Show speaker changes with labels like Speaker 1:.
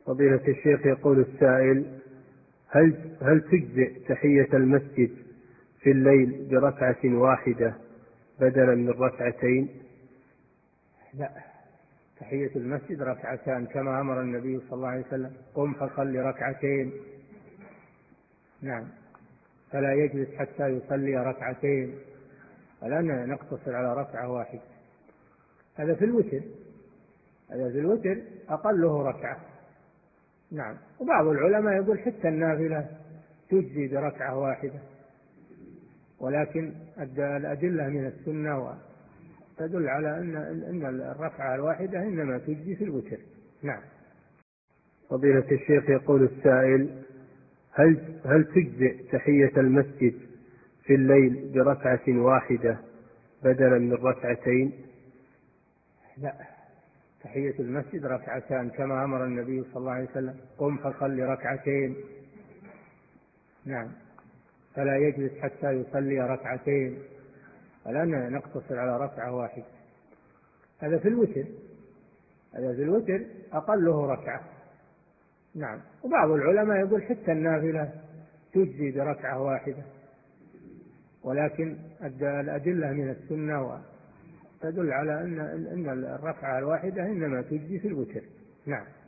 Speaker 1: فضيلة الشيخ، يقول السائل: هل تجزئ تحية المسجد في الليل بركعة واحدة بدلا من ركعتين؟
Speaker 2: لا، تحية المسجد ركعتان كما أمر النبي صلى الله عليه وسلم: قم فصل ركعتين. نعم، فلا يجلس حتى يصلي ركعتين، فلا نقتصر على ركعة واحدة. هذا في الوتر أقله ركعة. نعم، وبعض العلماء يقول حتى النافلة تجزي بركعة واحدة، ولكن الأدلة من السنة تدل على أن الركعة الواحدة إنما تجزي في الوتر. نعم.
Speaker 1: فضيلة الشيخ، يقول السائل: هل تجزئ تحية المسجد في الليل بركعة واحدة بدلا من ركعتين؟
Speaker 2: لا، تحية المسجد ركعتان كما أمر النبي صلى الله عليه وسلم: قم فصل ركعتين. نعم، فلا يجلس حتى يصلي ركعتين، فلا نقتصر على ركعة واحدة. هذا في الوتر أقله ركعة. نعم، وبعض العلماء يقول حتى النافلة تجزي بركعة واحدة، ولكن الأدلة من السنة تدل على أن الركعة الواحدة إنما تجزي في الوتر. نعم.